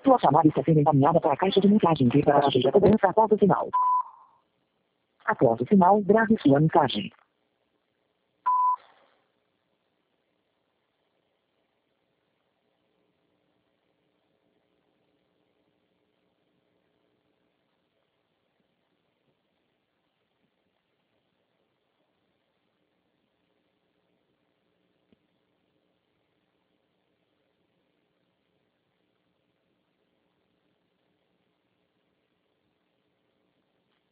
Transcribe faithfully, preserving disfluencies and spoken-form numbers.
Sua chamada está sendo encaminhada para a caixa de mensagens e para a caixa de cobrança após o sinal. Após o sinal, grave sua mensagem.